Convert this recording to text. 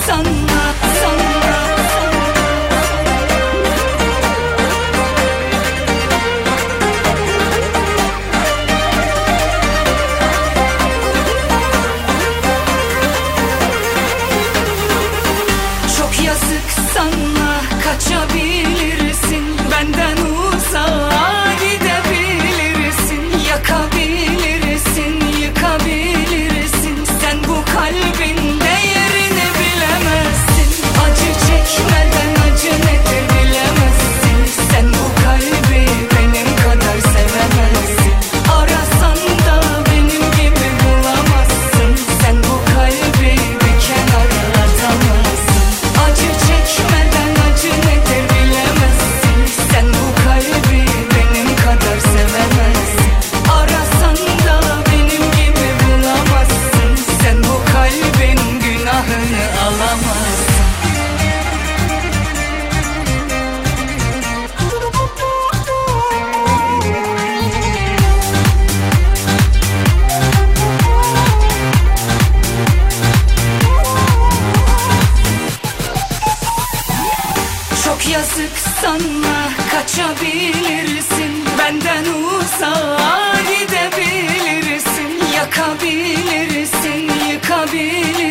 sanma, sanma. Çok yazık sanma, kaçabilirsin, benden uzağa gidebilirsin, yakabilirsin, yıkabilirsin. Sen bu kalbin değerini bilemezsin. Acı çekmeden acı nedir bilemezsin. Sen bu kalbi benim kadar sevemezsin. Arasan da benim gibi bulamazsın. Sen bu kalbi bir kenara atamazsın. Acı çekmeden acı nedir bilemezsin. Sen bu kalbi benim kadar sevemezsin. Arasan da benim gibi bulamazsın. Sen bu kalbin günahını alamazsın. Çok yazık sanma, kaçabilirsin, benden uzağa gidebilirsin, yakabilirsin, yıkabilirsin.